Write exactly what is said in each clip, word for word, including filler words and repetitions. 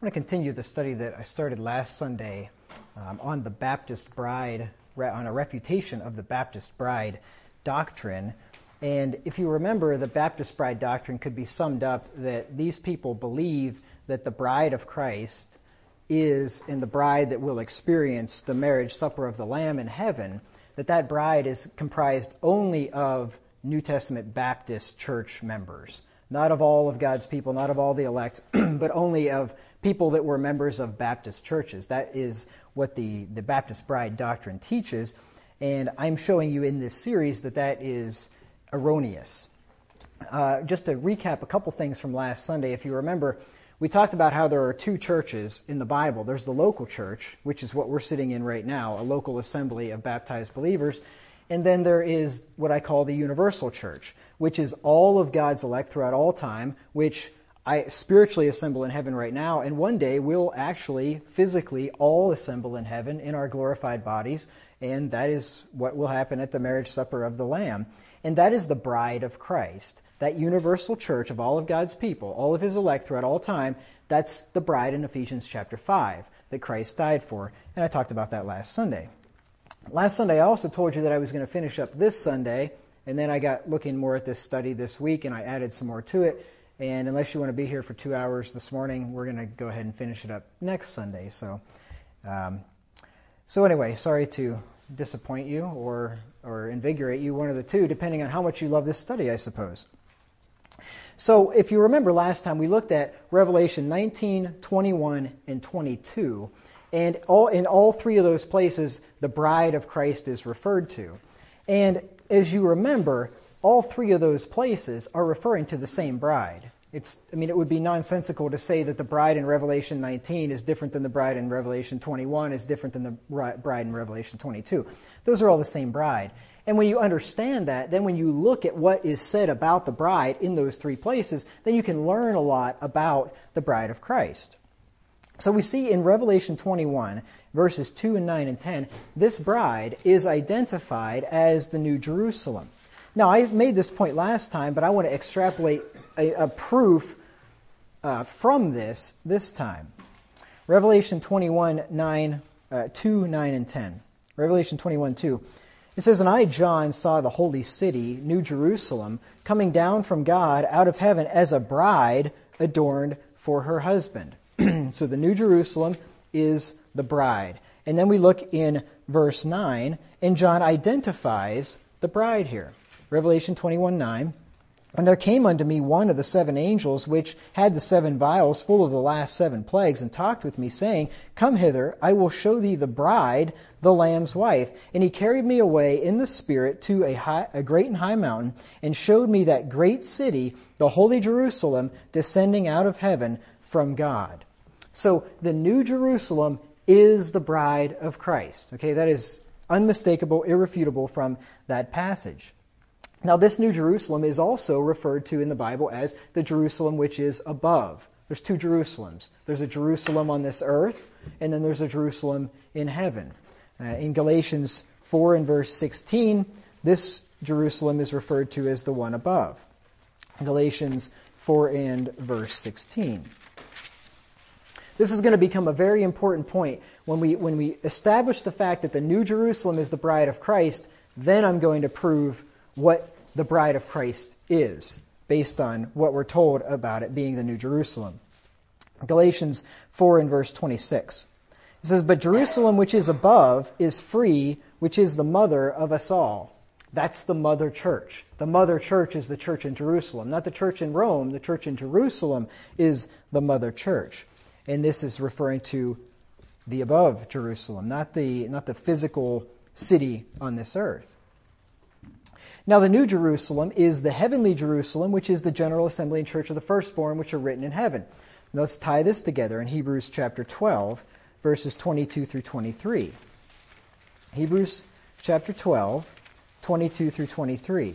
I want to continue the study that I started last Sunday um, on the Baptist bride, on a refutation of the Baptist bride doctrine. And if you remember, the Baptist bride doctrine could be summed up that these people believe that the bride of Christ is, and the bride that will experience the marriage supper of the Lamb in heaven, that that bride is comprised only of New Testament Baptist church members. Not of all of God's people, not of all the elect, but only of people that were members of Baptist churches. That is what the, the Baptist bride doctrine teaches. And I'm showing you in this series that that is erroneous. Uh, just to recap a couple things from last Sunday, if you remember, we talked about how there are two churches in the Bible. There's the local church, which is what we're sitting in right now, a local assembly of baptized believers. And then there is what I call the universal church, which is all of God's elect throughout all time, which I spiritually assemble in heaven right now, and one day we'll actually physically all assemble in heaven in our glorified bodies, and that is what will happen at the marriage supper of the Lamb. And that is the bride of Christ. That universal church of all of God's people, all of His elect throughout all time, that's the bride in Ephesians chapter five that Christ died for. And I talked about that last Sunday. Last Sunday I also told you that I was going to finish up this Sunday, and then I got looking more at this study this week, and I added some more to it. And unless you want to be here for two hours this morning, we're going to go ahead and finish it up next Sunday. So, um, so anyway, sorry to disappoint you or or invigorate you, one of the two, depending on how much you love this study, I suppose. So if you remember last time, we looked at Revelation nineteen, twenty-one, and twenty-two. And all in all three of those places, the bride of Christ is referred to. And as you remember, all three of those places are referring to the same bride. It's, I mean, it would be nonsensical to say that the bride in Revelation nineteen is different than the bride in Revelation twenty-one, is different than the bride in Revelation twenty-two. Those are all the same bride. And when you understand that, then when you look at what is said about the bride in those three places, then you can learn a lot about the bride of Christ. So we see in Revelation twenty-one, verses two and nine and ten, this bride is identified as the New Jerusalem. Now, I made this point last time, but I want to extrapolate a, a proof uh, from this this time. Revelation twenty-one, nine, uh, two, nine, and ten. Revelation twenty-one, two. It says, "And I, John, saw the holy city, New Jerusalem, coming down from God out of heaven as a bride adorned for her husband." So the New Jerusalem is the bride. And then we look in verse nine, and John identifies the bride here. Revelation twenty-one, nine. "And there came unto me one of the seven angels, which had the seven vials full of the last seven plagues, and talked with me, saying, Come hither, I will show thee the bride, the Lamb's wife. And he carried me away in the Spirit to a, high, a great and high mountain, and showed me that great city, the holy Jerusalem, descending out of heaven from God." So the New Jerusalem is the bride of Christ. Okay, that is unmistakable, irrefutable from that passage. Now, this New Jerusalem is also referred to in the Bible as the Jerusalem which is above. There's two Jerusalems. There's a Jerusalem on this earth, and then there's a Jerusalem in heaven. Uh, in Galatians four and verse sixteen, this Jerusalem is referred to as the one above. Galatians four and verse sixteen. This is going to become a very important point. When we, when we establish the fact that the New Jerusalem is the bride of Christ, then I'm going to prove what the bride of Christ is, based on what we're told about it being the New Jerusalem. Galatians four and verse twenty-six. It says, "But Jerusalem which is above is free, which is the mother of us all." That's the mother church. The mother church is the church in Jerusalem. Not the church in Rome. The church in Jerusalem is the mother church. And this is referring to the above Jerusalem, not the, not the physical city on this earth. Now, the New Jerusalem is the heavenly Jerusalem, which is the general assembly and church of the firstborn, which are written in heaven. Now, let's tie this together in Hebrews chapter twelve, verses twenty-two through twenty-three. Hebrews chapter twelve, twenty-two through twenty-three.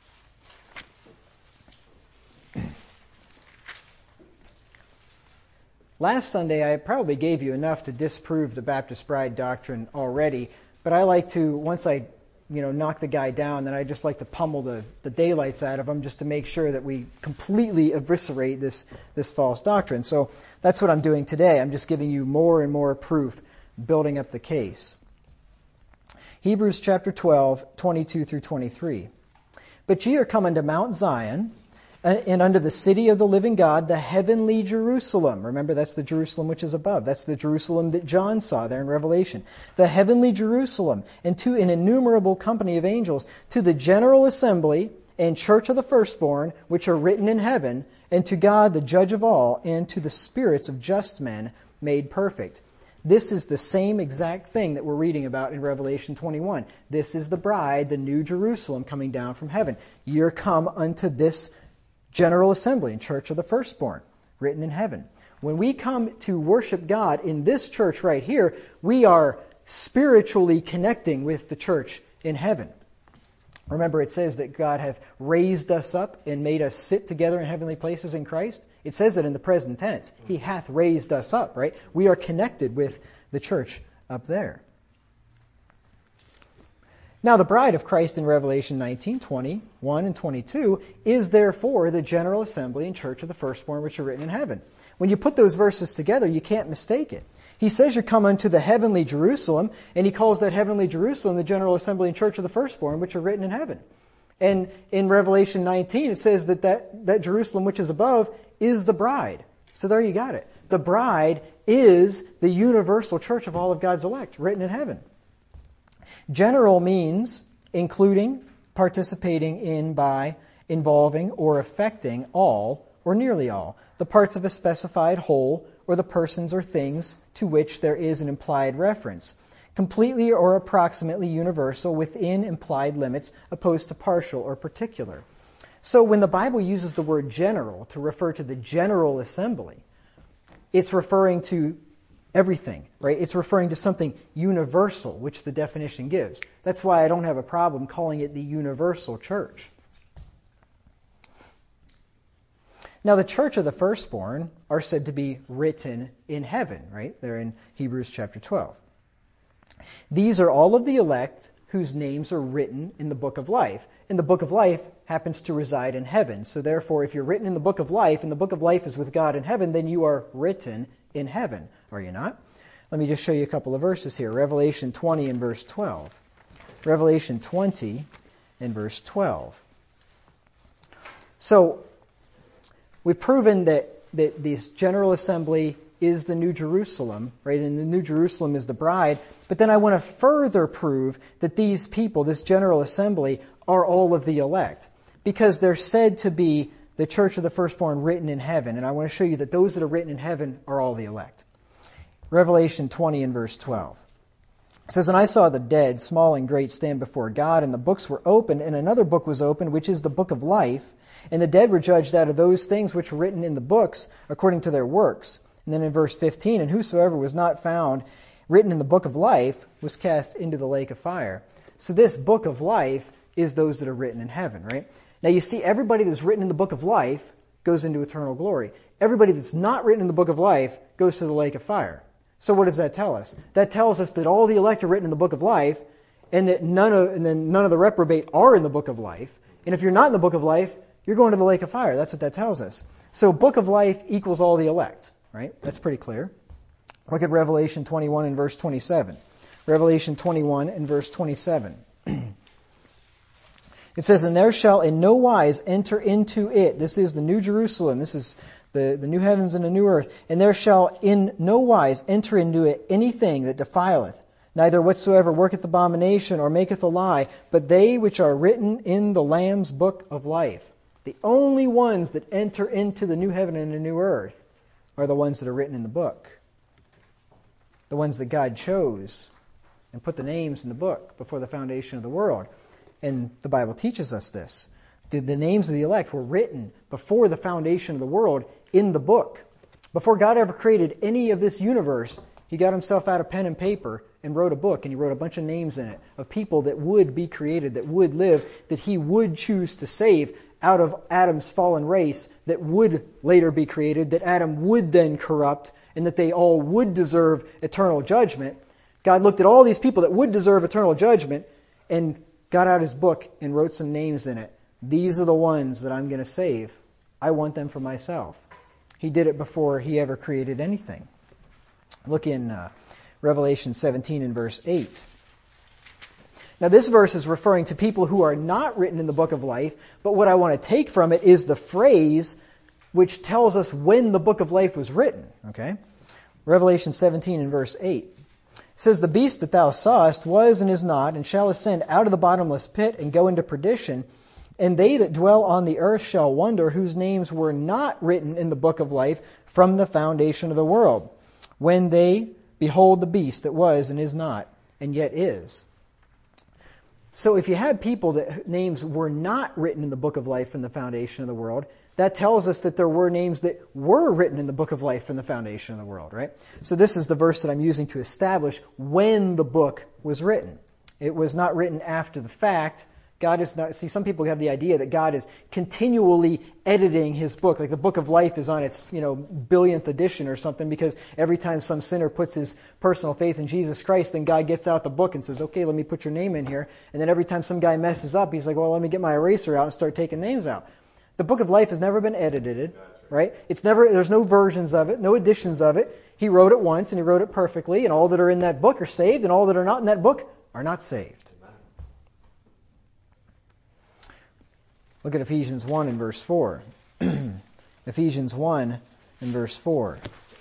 Last Sunday, I probably gave you enough to disprove the Baptist bride doctrine already, but I like to, once I you know, knock the guy down, then I just like to pummel the, the daylights out of him just to make sure that we completely eviscerate this, this false doctrine. So that's what I'm doing today. I'm just giving you more and more proof, building up the case. Hebrews chapter twelve, twenty-two through twenty-three. But ye are come unto Mount Zion, and unto the city of the living God, the heavenly Jerusalem. Remember, that's the Jerusalem which is above. That's the Jerusalem that John saw there in Revelation. The heavenly Jerusalem, and to an innumerable company of angels, to the general assembly and church of the firstborn, which are written in heaven, and to God the judge of all, and to the spirits of just men made perfect. This is the same exact thing that we're reading about in Revelation twenty-one. This is the bride, the new Jerusalem, coming down from heaven. You're come unto this general assembly and church of the firstborn, written in heaven. When we come to worship God in this church right here, we are spiritually connecting with the church in heaven. Remember, it says that God hath raised us up and made us sit together in heavenly places in Christ. It says it in the present tense. He hath raised us up, right? We are connected with the church up there. Now, the bride of Christ in Revelation nineteen, twenty-one and twenty-two is therefore the general assembly and church of the firstborn which are written in heaven. When you put those verses together, you can't mistake it. He says you come unto the heavenly Jerusalem, and he calls that heavenly Jerusalem the general assembly and church of the firstborn which are written in heaven. And in Revelation nineteen, it says that that, that Jerusalem which is above is the bride. So there you got it. The bride is the universal church of all of God's elect, written in heaven. General means including, participating in, by, involving, or affecting all, or nearly all, the parts of a specified whole, or the persons or things to which there is an implied reference. Completely or approximately universal within implied limits, opposed to partial or particular. So when the Bible uses the word general to refer to the general assembly, it's referring to everything, right? It's referring to something universal, which the definition gives. That's why I don't have a problem calling it the universal church. Now, the church of the firstborn are said to be written in heaven, right? They're in Hebrews chapter twelve. These are all of the elect whose names are written in the book of life. And the book of life happens to reside in heaven. So therefore, if you're written in the book of life, and the book of life is with God in heaven, then you are written in heaven, are you not? Let me just show you a couple of verses here. Revelation twenty and verse twelve. Revelation twenty and verse twelve. So, we've proven that, that this general assembly is the New Jerusalem, right? And the New Jerusalem is the bride. But then I want to further prove that these people, this general assembly, are all of the elect. Because they're said to be the church of the firstborn written in heaven. And I want to show you that those that are written in heaven are all the elect. Revelation twenty and verse twelve. It says, And I saw the dead, small and great, stand before God, and the books were opened, and another book was opened, which is the book of life. And the dead were judged out of those things which were written in the books, according to their works. And then in verse fifteen, And whosoever was not found written in the book of life was cast into the lake of fire. So this book of life is those that are written in heaven, right? Now you see, everybody that's written in the book of life goes into eternal glory. Everybody that's not written in the book of life goes to the lake of fire. So what does that tell us? That tells us that all the elect are written in the book of life, and that none of and then none of the reprobate are in the book of life. And if you're not in the book of life, you're going to the lake of fire. That's what that tells us. So book of life equals all the elect, right? That's pretty clear. Look at Revelation twenty-one and verse twenty-seven. Revelation twenty-one and verse twenty-seven. It says, And there shall in no wise enter into it. This is the New Jerusalem. This is the, the new heavens and the new earth. And there shall in no wise enter into it anything that defileth, neither whatsoever worketh abomination or maketh a lie, but they which are written in the Lamb's book of life. The only ones that enter into the new heaven and the new earth are the ones that are written in the book. The ones that God chose and put the names in the book before the foundation of the world. And the Bible teaches us this. The, the names of the elect were written before the foundation of the world in the book. Before God ever created any of this universe, He got Himself out of pen and paper and wrote a book, and He wrote a bunch of names in it of people that would be created, that would live, that He would choose to save out of Adam's fallen race, that would later be created, that Adam would then corrupt, and that they all would deserve eternal judgment. God looked at all these people that would deserve eternal judgment and got out his book and wrote some names in it. These are the ones that I'm going to save. I want them for myself. He did it before he ever created anything. Look in uh, Revelation seventeen and verse eight. Now this verse is referring to people who are not written in the book of life, but what I want to take from it is the phrase which tells us when the book of life was written. Okay? Revelation seventeen and verse eight. It says, "The beast that thou sawest was and is not, and shall ascend out of the bottomless pit and go into perdition. And they that dwell on the earth shall wonder, whose names were not written in the book of life from the foundation of the world, when they behold the beast that was and is not, and yet is." So if you had people that names were not written in the book of life from the foundation of the world, that tells us that there were names that were written in the book of life from the foundation of the world, right? So this is the verse that I'm using to establish when the book was written. It was not written after the fact. God is not, see, some people have the idea that God is continually editing his book, like the book of life is on its, you know, billionth edition or something, because every time some sinner puts his personal faith in Jesus Christ, then God gets out the book and says, okay, let me put your name in here. And then every time some guy messes up, he's like, well, let me get my eraser out and start taking names out. The book of life has never been edited, right? It's never, there's no versions of it, no editions of it. He wrote it once and he wrote it perfectly, and all that are in that book are saved, and all that are not in that book are not saved. Look at Ephesians one and verse four. Ephesians one and verse four.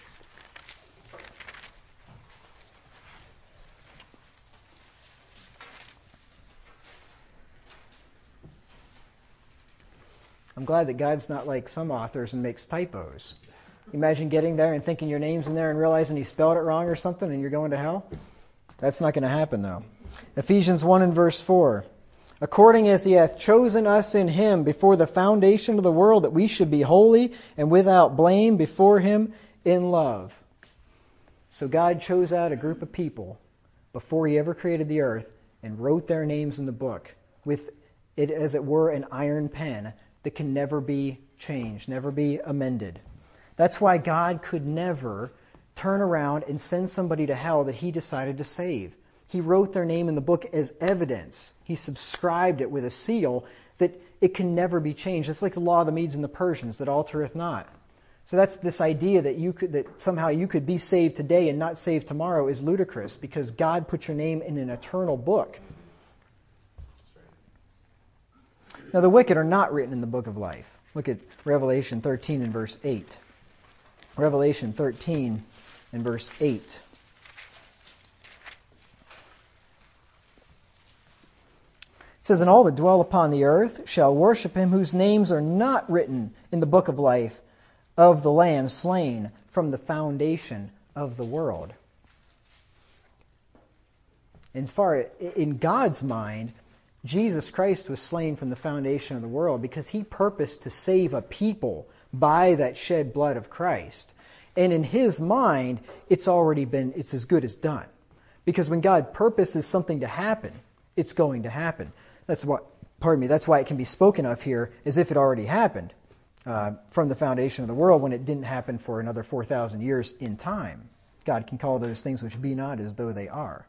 I'm glad that God's not like some authors and makes typos. Imagine getting there and thinking your name's in there and realizing he spelled it wrong or something and you're going to hell. That's not going to happen, though. Ephesians one and verse four. "According as he hath chosen us in him before the foundation of the world, that we should be holy and without blame before him in love." So God chose out a group of people before he ever created the earth and wrote their names in the book with it, as it were, an iron pen that can never be changed, never be amended. That's why God could never turn around and send somebody to hell that he decided to save. He wrote their name in the book as evidence. He subscribed it with a seal that it can never be changed. It's like the law of the Medes and the Persians that altereth not. So that's this idea that you could, that somehow you could be saved today and not saved tomorrow is ludicrous, because God put your name in an eternal book. Now the wicked are not written in the book of life. Look at Revelation thirteen and verse eight. Revelation thirteen and verse eight. It says, "And all that dwell upon the earth shall worship him, whose names are not written in the book of life of the Lamb slain from the foundation of the world." In far, in God's mind, Jesus Christ was slain from the foundation of the world because he purposed to save a people by that shed blood of Christ. And in his mind, it's already been, it's as good as done. Because when God purposes something to happen, it's going to happen. That's what, pardon me, that's why it can be spoken of here as if it already happened uh, from the foundation of the world, when it didn't happen for another four thousand years in time. God can call those things which be not as though they are.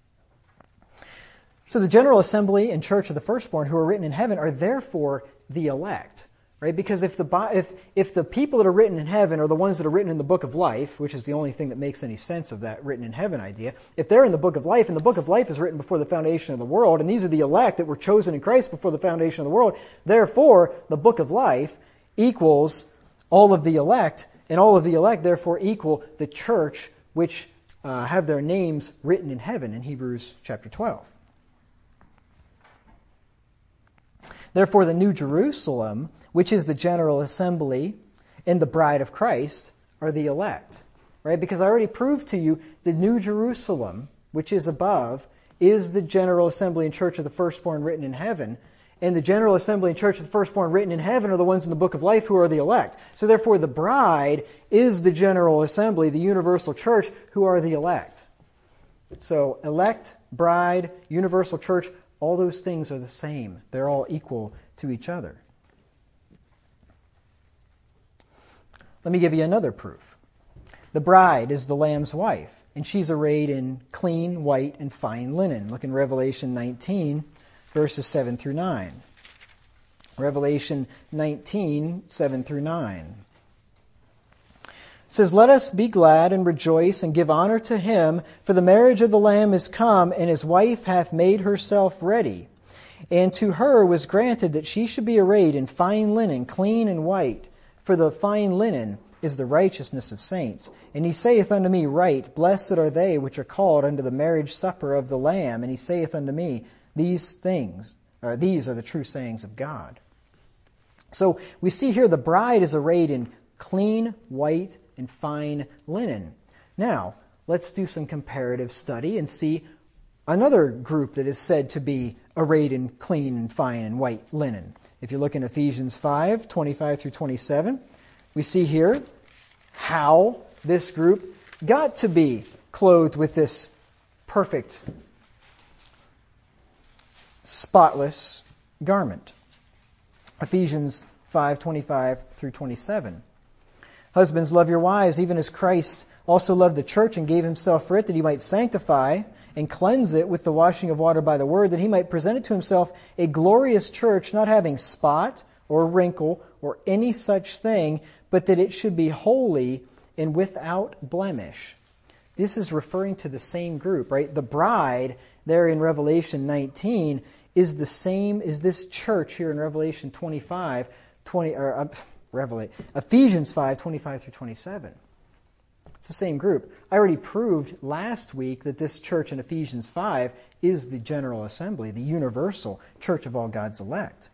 So the general assembly and church of the firstborn who are written in heaven are therefore the elect. Right? Because if the if if the people that are written in heaven are the ones that are written in the book of life, which is the only thing that makes any sense of that written in heaven idea, if they're in the book of life, and the book of life is written before the foundation of the world, and these are the elect that were chosen in Christ before the foundation of the world, therefore the book of life equals all of the elect, and all of the elect therefore equal the church which uh, have their names written in heaven in Hebrews chapter twelve. Therefore the New Jerusalem, which is the general assembly and the bride of Christ, are the elect. Right? Because I already proved to you the New Jerusalem, which is above, is the general assembly and church of the firstborn written in heaven. And the general assembly and church of the firstborn written in heaven are the ones in the book of life who are the elect. So therefore the bride is the general assembly, the universal church, who are the elect. So elect, bride, universal church, all those things are the same. They're all equal to each other. Let me give you another proof. The bride is the Lamb's wife, and she's arrayed in clean, white, and fine linen. Look in Revelation nineteen, verses seven through nine. Revelation nineteen, seven through nine. It says, "Let us be glad and rejoice and give honor to him, for the marriage of the Lamb is come, and his wife hath made herself ready. And to her was granted that she should be arrayed in fine linen, clean and white. For the fine linen is the righteousness of saints. And he saith unto me, Write, Blessed are they which are called unto the marriage supper of the Lamb. And he saith unto me, These things, or these are the true sayings of God." So we see here the bride is arrayed in clean, white, and fine linen. Now, let's do some comparative study and see another group that is said to be arrayed in clean and fine and white linen. If you look in Ephesians five, twenty-five through twenty-seven, we see here how this group got to be clothed with this perfect, spotless garment. Ephesians five, twenty-five through twenty-seven. "Husbands, love your wives, even as Christ also loved the church and gave himself for it, that he might sanctify and cleanse it with the washing of water by the word, that he might present it to himself a glorious church, not having spot or wrinkle or any such thing, but that it should be holy and without blemish." This is referring to the same group, right? The bride there in Revelation nineteen is the same as this church here in Revelation twenty-five, twenty, or uh, Revelation, Ephesians five, twenty-five through twenty-seven. It's the same group. I already proved last week that this church in Ephesians five is the general assembly, the universal church of all God's elect.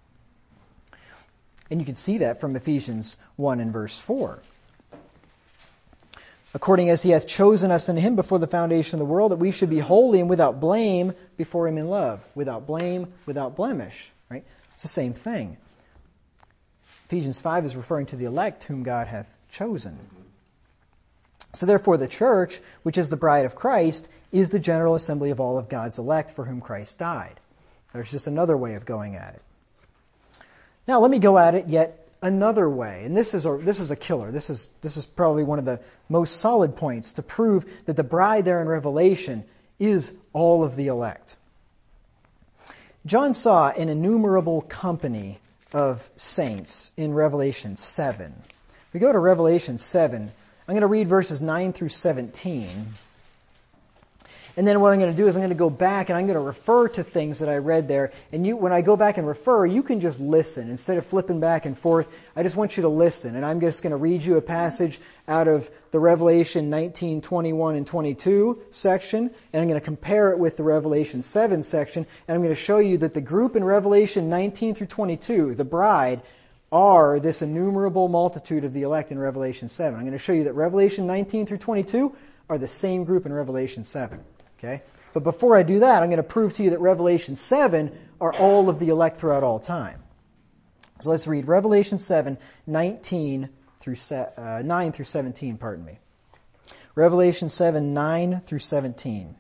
And you can see that from Ephesians one and verse four. "According as he hath chosen us in him before the foundation of the world, that we should be holy and without blame before him in love." Without blame, without blemish. Right? It's the same thing. Ephesians five is referring to the elect whom God hath chosen. So therefore the church, which is the bride of Christ, is the general assembly of all of God's elect for whom Christ died. There's just another way of going at it. Now let me go at it yet another way. And this is a, this is a killer. This is, this is probably one of the most solid points to prove that the bride there in Revelation is all of the elect. John saw an innumerable company of saints in Revelation seven. We go to Revelation seven. I'm going to read verses nine through seventeen. And then what I'm going to do is I'm going to go back and I'm going to refer to things that I read there. And you, when I go back and refer, you can just listen. Instead of flipping back and forth, I just want you to listen. And I'm just going to read you a passage out of the Revelation nineteen, twenty-one, and twenty-two section. And I'm going to compare it with the Revelation seven section. And I'm going to show you that the group in Revelation nineteen through twenty-two, the bride, are this innumerable multitude of the elect in Revelation seven. I'm going to show you that Revelation nineteen through twenty-two are the same group in Revelation seven. Okay? But before I do that, I'm going to prove to you that Revelation seven are all of the elect throughout all time. So let's read Revelation seven, nineteen through uh, nine through seventeen, pardon me. Revelation seven, nine through seventeen.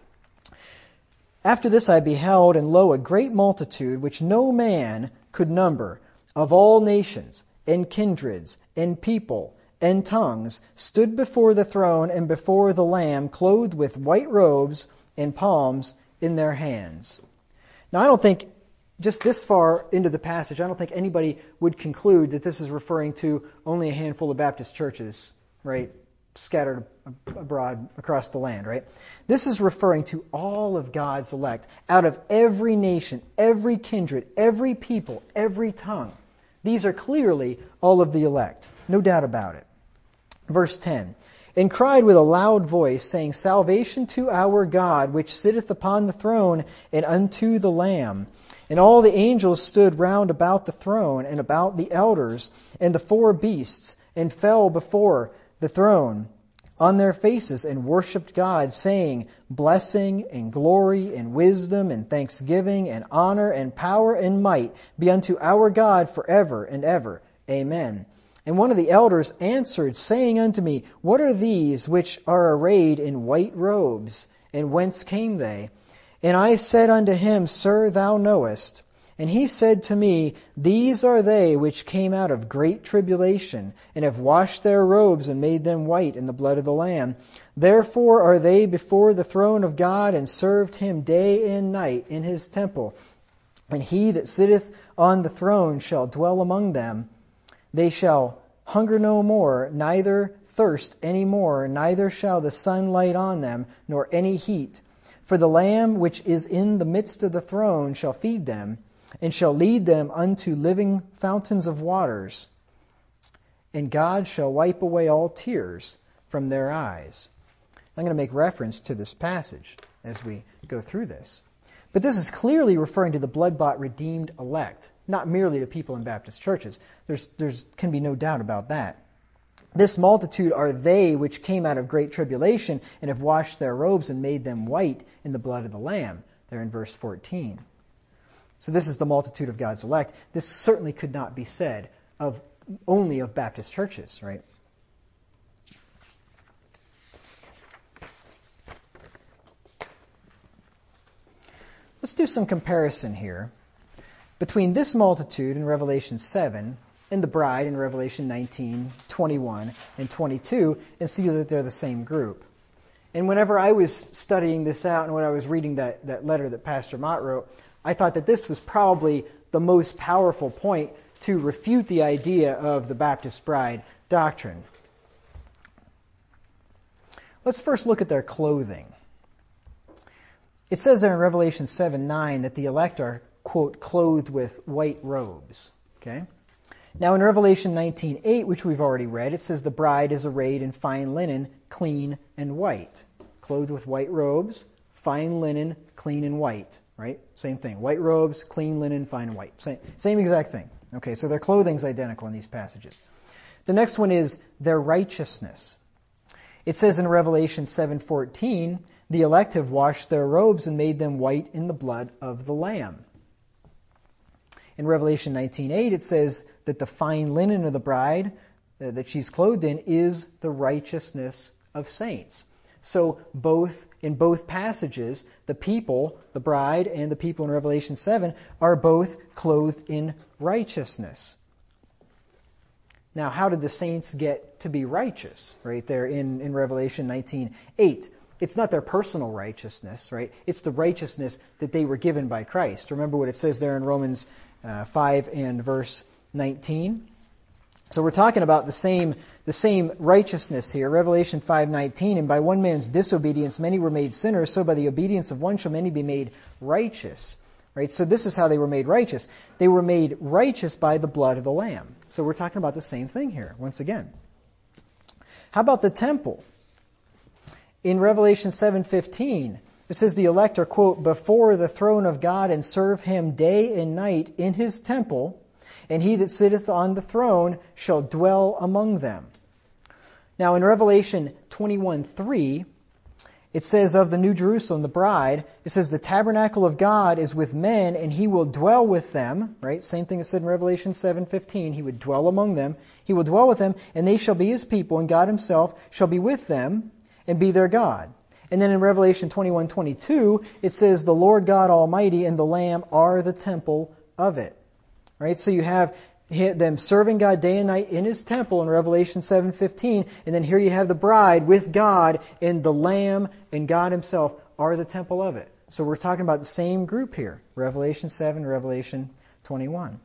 "After this I beheld, and lo, a great multitude, which no man could number, of all nations, and kindreds, and people, and tongues, stood before the throne and before the Lamb, clothed with white robes and palms in their hands." Now, I don't think, just this far into the passage, I don't think anybody would conclude that this is referring to only a handful of Baptist churches, right, scattered abroad across the land, right? This is referring to all of God's elect, out of every nation, every kindred, every people, every tongue. These are clearly all of the elect. No doubt about it. Verse ten. "And cried with a loud voice, saying, Salvation to our God, which sitteth upon the throne, and unto the Lamb. And all the angels stood round about the throne, and about the elders, and the four beasts, and fell before the throne on their faces, and worshipped God, saying, Blessing, and glory, and wisdom, and thanksgiving, and honor, and power, and might be unto our God forever and ever. Amen. And one of the elders answered, saying unto me, What are these which are arrayed in white robes? And whence came they? And I said unto him, Sir, thou knowest. And he said to me, These are they which came out of great tribulation, and have washed their robes and made them white in the blood of the Lamb. Therefore are they before the throne of God, and served him day and night in his temple. And he that sitteth on the throne shall dwell among them. They shall hunger no more, neither thirst any more, neither shall the sun light on them, nor any heat. For the Lamb which is in the midst of the throne shall feed them, and shall lead them unto living fountains of waters. And God shall wipe away all tears from their eyes. I'm going to make reference to this passage as we go through this. But this is clearly referring to the blood-bought redeemed elect, not merely to people in Baptist churches. There's, there's can be no doubt about that. This multitude are they which came out of great tribulation and have washed their robes and made them white in the blood of the Lamb. There in verse fourteen. So this is the multitude of God's elect. This certainly could not be said of only of Baptist churches, right? Let's do some comparison here between this multitude in Revelation seven and the bride in Revelation nineteen, twenty-one, and twenty-two, and see that they're the same group. And whenever I was studying this out and when I was reading that, that letter that Pastor Mott wrote, I thought that this was probably the most powerful point to refute the idea of the Baptist bride doctrine. Let's first look at their clothing. It says there in Revelation seven nine that the elect are, quote, clothed with white robes. Okay? Now in Revelation nineteen eight, which we've already read, it says the bride is arrayed in fine linen, clean and white. Clothed with white robes, fine linen, clean and white. Right? Same thing. White robes, clean linen, fine and white. Same, same exact thing. Okay, so their clothing's identical in these passages. The next one is their righteousness. It says in Revelation seven fourteen, the elect have washed their robes and made them white in the blood of the Lamb. In Revelation nineteen eight, it says that the fine linen of the bride uh, that she's clothed in is the righteousness of saints. So both in both passages, the people, the bride and the people in Revelation seven, are both clothed in righteousness. Now, how did the saints get to be righteous? Right there in, in Revelation nineteen eight. It's not their personal righteousness, right? It's the righteousness that they were given by Christ. Remember what it says there in Romans uh, five and verse nineteen? So we're talking about the same the same righteousness here. Revelation five nineteen, and by one man's disobedience many were made sinners, so by the obedience of one shall many be made righteous. Right? So this is how they were made righteous. They were made righteous by the blood of the Lamb. So we're talking about the same thing here, once again. How about the temple? In Revelation seven fifteen, it says the elect are, quote, before the throne of God and serve him day and night in his temple, and he that sitteth on the throne shall dwell among them. Now in Revelation twenty-one three, it says of the New Jerusalem, the bride, it says the tabernacle of God is with men and he will dwell with them, right? Same thing as said in Revelation seven fifteen, he would dwell among them. He will dwell with them and they shall be his people and God himself shall be with them and be their God. And then in Revelation twenty-one twenty-two, it says the Lord God Almighty and the Lamb are the temple of it. Right? So you have them serving God day and night in his temple in Revelation seven fifteen, and then here you have the bride with God, and the Lamb and God himself are the temple of it. So we're talking about the same group here, Revelation seven, Revelation twenty-one.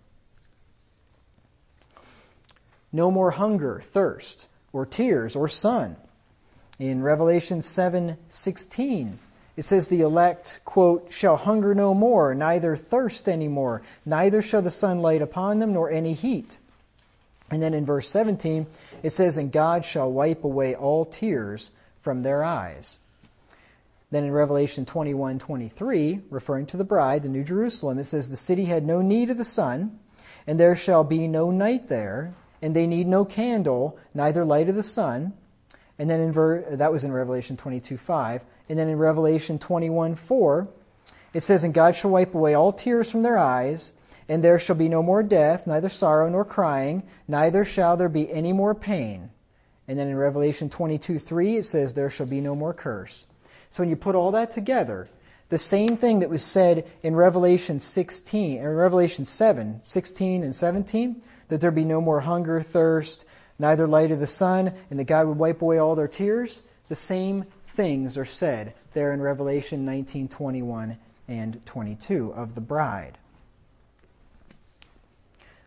No more hunger, thirst, or tears, or sun. In Revelation seven sixteen, it says the elect, quote, shall hunger no more, neither thirst any more, neither shall the sun light upon them, nor any heat. And then in verse seventeen, it says, and God shall wipe away all tears from their eyes. Then in Revelation twenty-one twenty-three, referring to the bride, the New Jerusalem, it says, the city had no need of the sun, and there shall be no night there, and they need no candle, neither light of the sun. And then in ver- that was in Revelation twenty-two five. And then in Revelation twenty-one four, it says, and God shall wipe away all tears from their eyes, and there shall be no more death, neither sorrow nor crying, neither shall there be any more pain. And then in Revelation twenty-two three, it says, there shall be no more curse. So when you put all that together, the same thing that was said in Revelation sixteen, or Revelation seven, sixteen and seventeen, that there be no more hunger, thirst, neither light of the sun, and that God would wipe away all their tears, the same things are said there in Revelation nineteen twenty-one and twenty-two of the bride.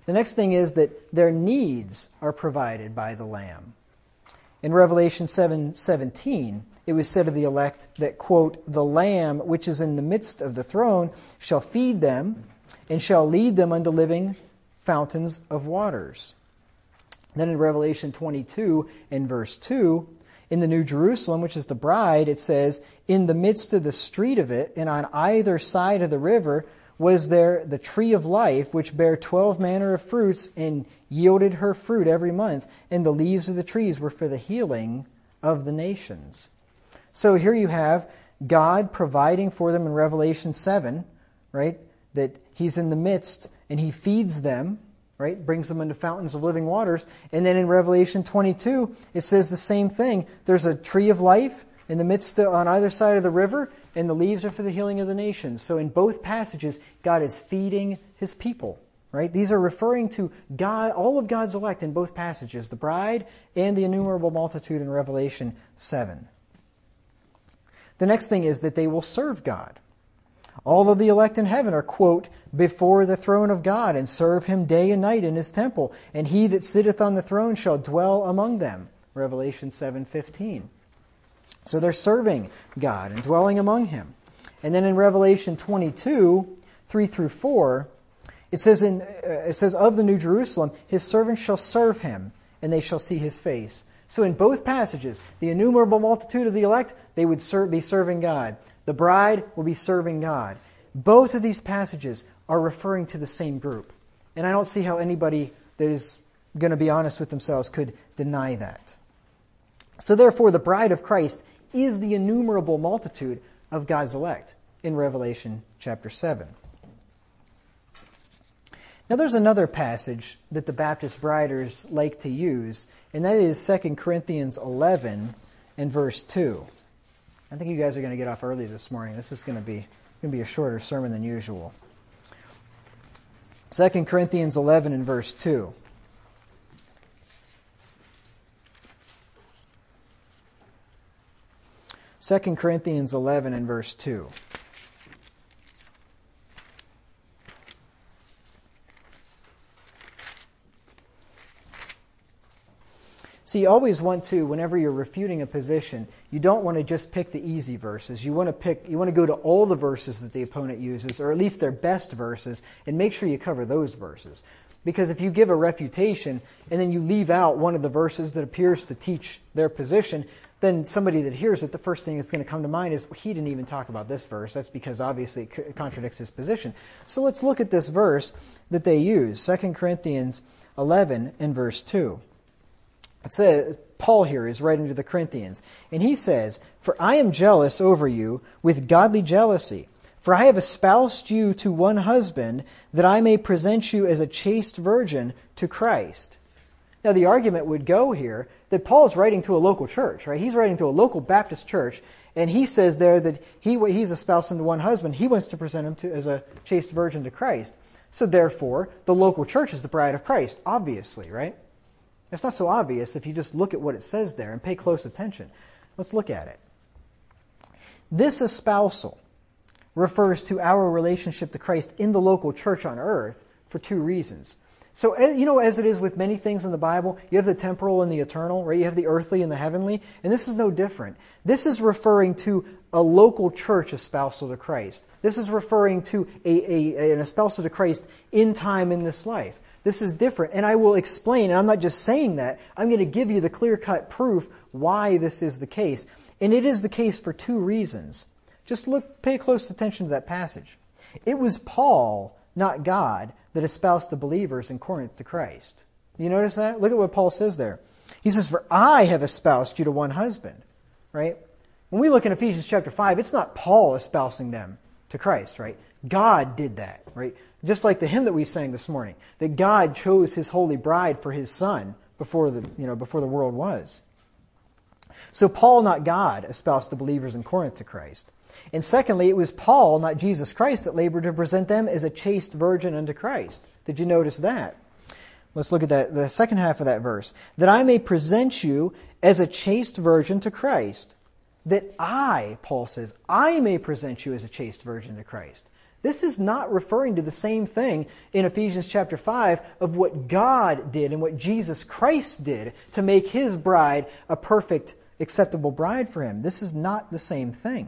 The next thing is that their needs are provided by the Lamb. In Revelation seven seventeen, it was said of the elect that, quote, the Lamb which is in the midst of the throne shall feed them and shall lead them unto living fountains of waters. Then in Revelation twenty-two and verse two, in the New Jerusalem, which is the bride, it says, in the midst of the street of it, and on either side of the river, was there the tree of life, which bare twelve manner of fruits, and yielded her fruit every month, and the leaves of the trees were for the healing of the nations. So here you have God providing for them in Revelation seven, right? That He's in the midst, and He feeds them, right? Brings them into fountains of living waters. And then in Revelation twenty-two, it says the same thing. There's a tree of life in the midst of, on either side of the river, and the leaves are for the healing of the nations. So in both passages, God is feeding His people, right? These are referring to God, all of God's elect in both passages, the bride and the innumerable multitude in Revelation seven. The next thing is that they will serve God. All of the elect in heaven are, quote, before the throne of God, and serve Him day and night in His temple, and He that sitteth on the throne shall dwell among them. Revelation seven fifteen. So they're serving God and dwelling among Him. And then in Revelation twenty-two, three through four, it says in uh, it says of the New Jerusalem, His servants shall serve Him, and they shall see His face. So in both passages, the innumerable multitude of the elect, they would ser- be serving God. The bride will be serving God. Both of these passages are referring to the same group. And I don't see how anybody that is going to be honest with themselves could deny that. So therefore, the bride of Christ is the innumerable multitude of God's elect in Revelation chapter seven. Now there's another passage that the Baptist briders like to use, and that is Second Corinthians eleven and verse two. I think you guys are going to get off early this morning. This is going to be going to be a shorter sermon than usual. Second Corinthians eleven and verse two. Second Corinthians eleven and verse two. So you always want to, whenever you're refuting a position, you don't want to just pick the easy verses. You want to pick, you want to go to all the verses that the opponent uses, or at least their best verses, and make sure you cover those verses. Because if you give a refutation and then you leave out one of the verses that appears to teach their position, then somebody that hears it, the first thing that's going to come to mind is, well, he didn't even talk about this verse. That's because obviously it contradicts his position. So let's look at this verse that they use, Second Corinthians eleven and verse two. It says, Paul here is writing to the Corinthians, and he says, for I am jealous over you with godly jealousy, for I have espoused you to one husband, that I may present you as a chaste virgin to Christ. Now the argument would go here that Paul is writing to a local church, right? He's writing to a local Baptist church, and he says there that he he's espoused him to one husband. He wants to present him to, as a chaste virgin to Christ. So therefore, the local church is the bride of Christ, obviously, right? It's not so obvious if you just look at what it says there and pay close attention. Let's look at it. This espousal refers to our relationship to Christ in the local church on earth for two reasons. So, you know, as it is with many things in the Bible, you have the temporal and the eternal, right? You have the earthly and the heavenly, and this is no different. This is referring to a local church espousal to Christ. This is referring to a, a, an espousal to Christ in time in this life. This is different, and I will explain, and I'm not just saying that, I'm going to give you the clear-cut proof why this is the case. And it is the case for two reasons. Just look, pay close attention to that passage. It was Paul, not God, that espoused the believers in Corinth to Christ. You notice that? Look at what Paul says there. He says, for I have espoused you to one husband. Right? When we look in Ephesians chapter five, it's not Paul espousing them to Christ, right? God did that, right? Just like the hymn that we sang this morning, that God chose His holy bride for His Son before the, you know, before the world was. So Paul, not God, espoused the believers in Corinth to Christ. And secondly, it was Paul, not Jesus Christ, that labored to present them as a chaste virgin unto Christ. Did you notice that? Let's look at that, the second half of that verse. That I may present you as a chaste virgin to Christ. That I, Paul says, I may present you as a chaste virgin to Christ. This is not referring to the same thing in Ephesians chapter five of what God did and what Jesus Christ did to make His bride a perfect, acceptable bride for Him. This is not the same thing.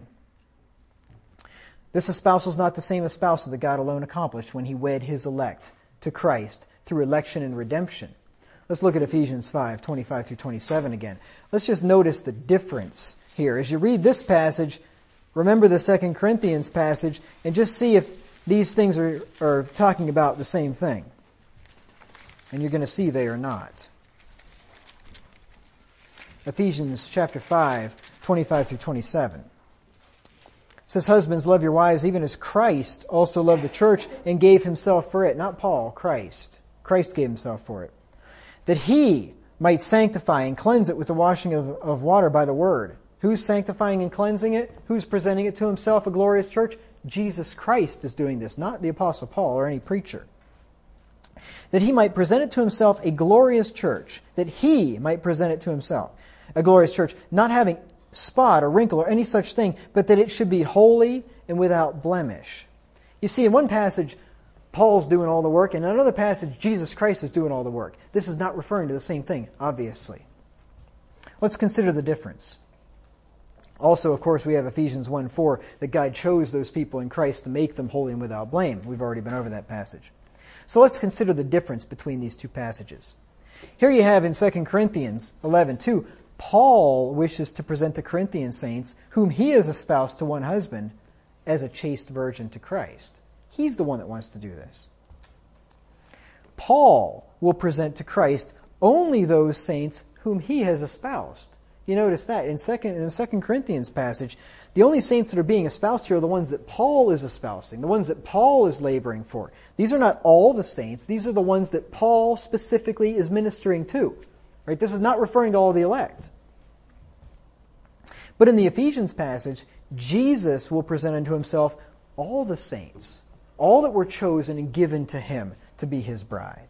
This espousal is not the same espousal that God alone accomplished when He wed His elect to Christ through election and redemption. Let's look at Ephesians five, twenty-five through twenty-seven again. Let's just notice the difference here. As you read this passage, remember the Second Corinthians passage and just see if these things are, are talking about the same thing. And you're going to see they are not. Ephesians chapter five, twenty-five through twenty-seven. It says, "Husbands, love your wives, even as Christ also loved the church and gave Himself for it." Not Paul, Christ. Christ gave Himself for it. "That He might sanctify and cleanse it with the washing of, of water by the word." Who's sanctifying and cleansing it? Who's presenting it to Himself, a glorious church? Jesus Christ is doing this, not the Apostle Paul or any preacher. "That He might present it to Himself a glorious church." That He might present it to Himself a glorious church, not having spot or wrinkle or any such thing, but that it should be holy and without blemish. You see, in one passage, Paul's doing all the work, and in another passage, Jesus Christ is doing all the work. This is not referring to the same thing, obviously. Let's consider the difference. Also, of course, we have Ephesians one four, that God chose those people in Christ to make them holy and without blame. We've already been over that passage. So let's consider the difference between these two passages. Here you have in Second Corinthians eleven two, Paul wishes to present the Corinthian saints, whom he has espoused to one husband, as a chaste virgin to Christ. He's the one that wants to do this. Paul will present to Christ only those saints whom he has espoused. You notice that in second in the Second Corinthians passage, the only saints that are being espoused here are the ones that Paul is espousing, the ones that Paul is laboring for. These are not all the saints. These are the ones that Paul specifically is ministering to. Right? This is not referring to all the elect. But in the Ephesians passage, Jesus will present unto Himself all the saints, all that were chosen and given to Him to be His bride.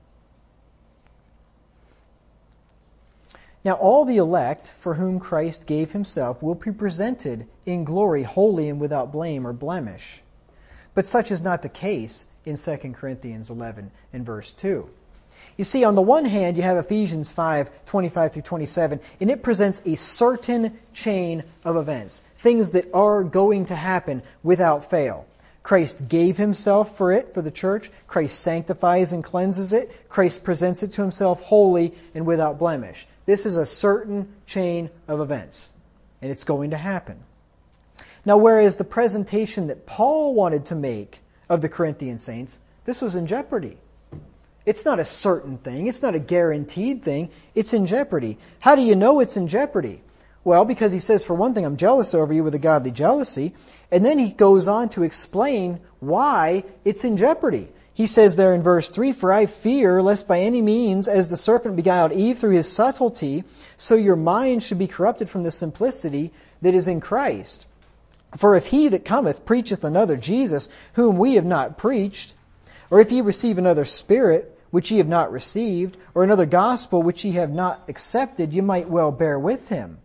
Now all the elect for whom Christ gave Himself will be presented in glory, holy and without blame or blemish. But such is not the case in Second Corinthians eleven and verse two. You see, on the one hand, you have Ephesians five, twenty-five through twenty-seven, and it presents a certain chain of events, things that are going to happen without fail. Christ gave Himself for it, for the church. Christ sanctifies and cleanses it. Christ presents it to Himself holy and without blemish. This is a certain chain of events, and it's going to happen. Now, whereas the presentation that Paul wanted to make of the Corinthian saints, this was in jeopardy. It's not a certain thing. It's not a guaranteed thing. It's in jeopardy. How do you know it's in jeopardy? Well, because he says, for one thing, I'm jealous over you with a godly jealousy. And then he goes on to explain why it's in jeopardy. He says there in verse three, "For I fear, lest by any means, as the serpent beguiled Eve through his subtlety, so your mind should be corrupted from the simplicity that is in Christ. For if he that cometh preacheth another Jesus, whom we have not preached, or if ye receive another spirit, which ye have not received, or another gospel which ye have not accepted, ye might well bear with him."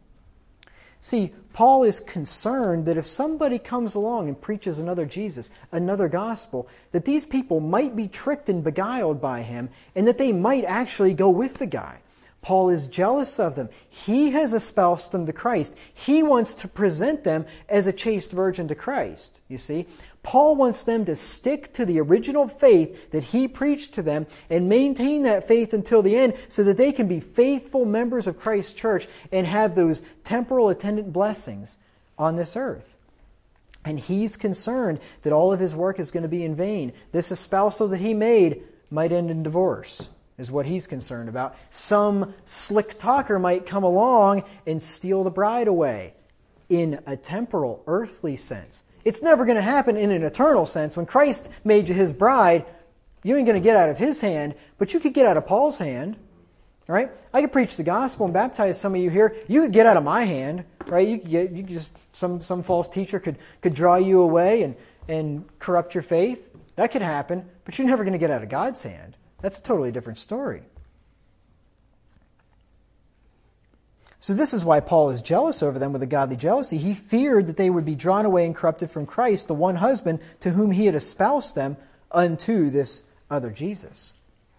See, Paul is concerned that if somebody comes along and preaches another Jesus, another gospel, that these people might be tricked and beguiled by him, and that they might actually go with the guy. Paul is jealous of them. He has espoused them to Christ. He wants to present them as a chaste virgin to Christ, you see. Paul wants them to stick to the original faith that he preached to them and maintain that faith until the end so that they can be faithful members of Christ's church and have those temporal attendant blessings on this earth. And he's concerned that all of his work is going to be in vain. This espousal that he made might end in divorce, is what he's concerned about. Some slick talker might come along and steal the bride away in a temporal, earthly sense. It's never going to happen in an eternal sense. When Christ made you His bride, you ain't going to get out of His hand, but you could get out of Paul's hand. Right? I could preach the gospel and baptize some of you here. You could get out of my hand. Right? You could get, you could just some some false teacher could, could draw you away and, and corrupt your faith. That could happen, but you're never going to get out of God's hand. That's a totally different story. So this is why Paul is jealous over them with a godly jealousy. He feared that they would be drawn away and corrupted from Christ, the one husband to whom he had espoused them, unto this other Jesus.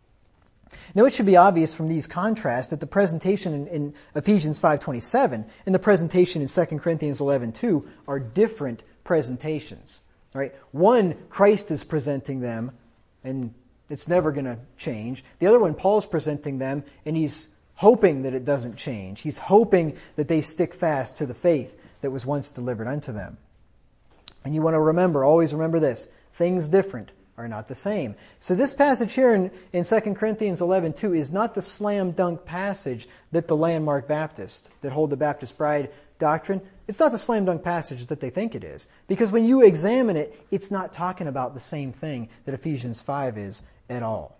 Now it should be obvious from these contrasts that the presentation in, in Ephesians five twenty-seven and the presentation in Second Corinthians eleven two are different presentations. Right? One, Christ is presenting them, and it's never going to change. The other one, Paul's presenting them, and he's hoping that it doesn't change. He's hoping that they stick fast to the faith that was once delivered unto them. And you want to remember, always remember this, things different are not the same. So this passage here in, in Second Corinthians eleven two is not the slam dunk passage that the landmark Baptists, that hold the Baptist bride doctrine, it's not the slam dunk passage that they think it is. Because when you examine it, it's not talking about the same thing that Ephesians five is at all.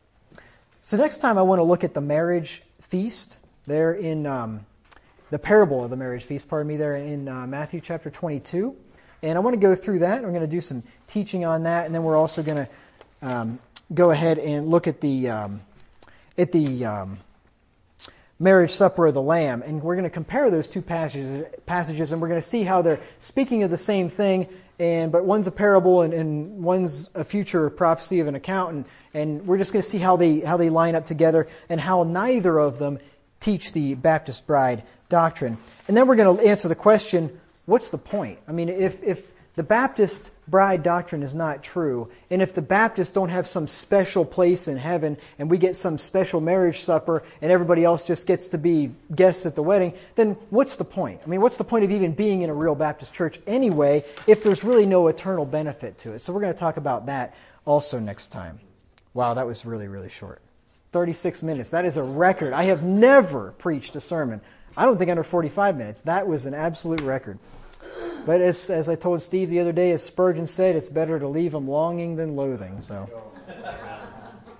So next time I want to look at the marriage feast there in um, the parable of the marriage feast, pardon me, there in uh, Matthew chapter twenty-two. And I want to go through that. We're going to do some teaching on that, and then we're also going to um, go ahead and look at the um, at the um, marriage supper of the Lamb, and we're going to compare those two passages, passages, and we're going to see how they're speaking of the same thing, and but one's a parable and, and one's a future prophecy of an account, and, and we're just going to see how they how they line up together and how neither of them teach the Baptist bride doctrine. And then we're going to answer the question, what's the point? I mean, if if the Baptist bride doctrine is not true, and if the Baptists don't have some special place in heaven, and we get some special marriage supper, and everybody else just gets to be guests at the wedding, then what's the point? I mean, what's the point of even being in a real Baptist church anyway, if there's really no eternal benefit to it? So we're going to talk about that also next time. Wow, that was really, really short. thirty-six minutes. That is a record. I have never preached a sermon, I don't think, under forty-five minutes. That was an absolute record. But as as I told Steve the other day, as Spurgeon said, it's better to leave them longing than loathing. So.